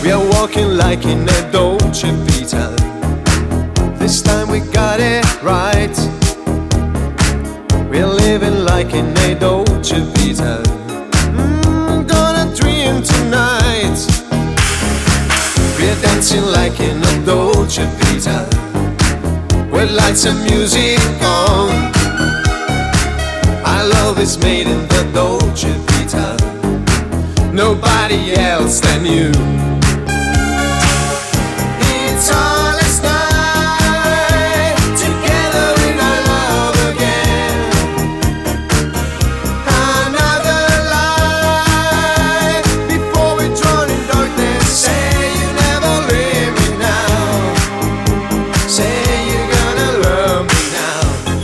We are walking like in a Dolce Vita. This time we got it right. We're living like in a Dolce Vita. Gonna dream tonight. We're dancing like in a Dolce Vita, with lights and music on. Our love is made in the Dolce Vita, nobody else than you. It's our last night together in our love again. Another life before we drown in darkness. Say you never leave me now. Say you're gonna love me now.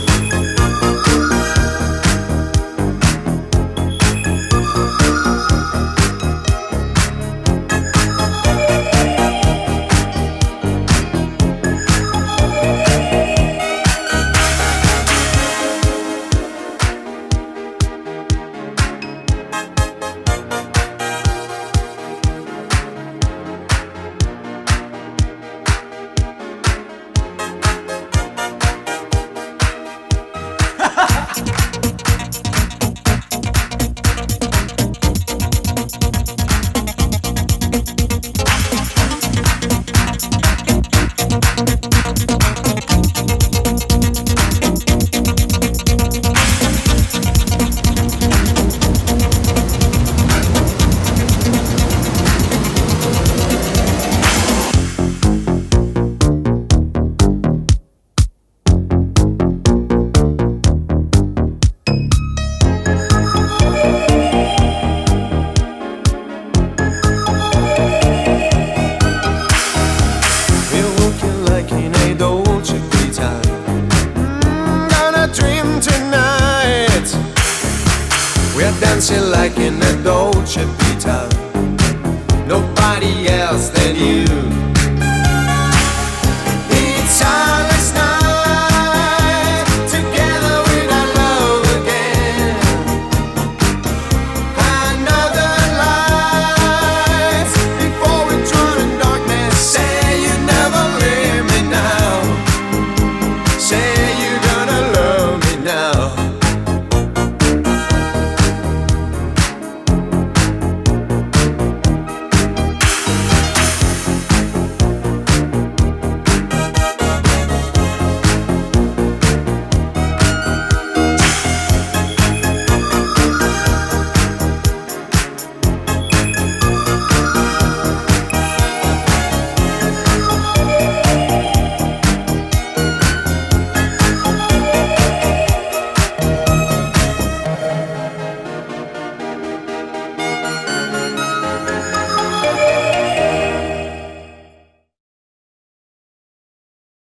We're dancing like in a Dolce Vita, nobody else than you.